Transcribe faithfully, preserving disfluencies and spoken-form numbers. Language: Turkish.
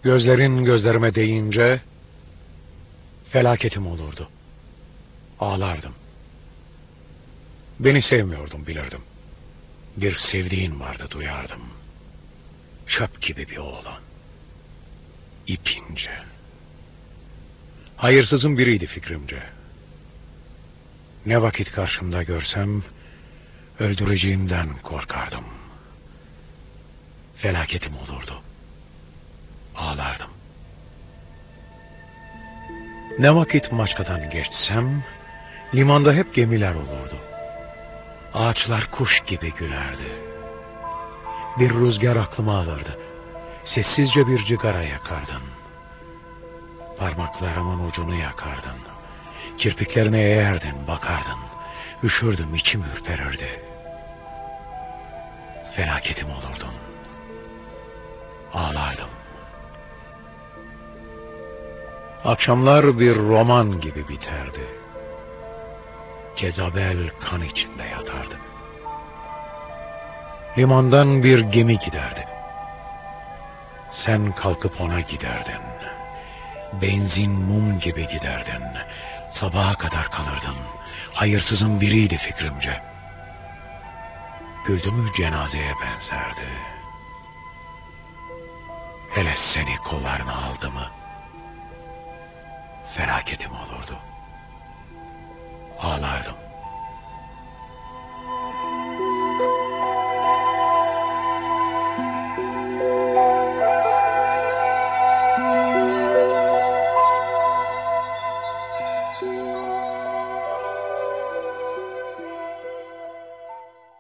Gözlerin gözlerime değince felaketim olurdu. Ağlardım. Beni sevmiyordum, bilirdim. Bir sevdiğin vardı, duyardım. Çöp gibi bir oğlan. İpince. Hayırsızın biriydi fikrimce. Ne vakit karşımda görsem öldüreceğimden korkardım. Felaketim olurdu. Ağlardım. Ne vakit Maçka'dan geçsem limanda hep gemiler olurdu. Ağaçlar kuş gibi gülerdi. Bir rüzgar aklıma alırdı. Sessizce bir cigara yakardın. Parmaklarımın ucunu yakardın. Kirpiklerine eğerdin, bakardın. Üşürdüm, içim ürperirdi. Felaketim olurdun. Ağlardım. Akşamlar bir roman gibi biterdi. Cezabel kan içinde yatardı. Limandan bir gemi giderdi. Sen kalkıp ona giderdin. Benzin mum gibi giderdin. Sabaha kadar kalırdın. Hayırsızın biriydi fikrimce. Güldü mü cenazeye benzerdi. Hele seni kollarına aldı mı felaketim olurdu. Ağlardım.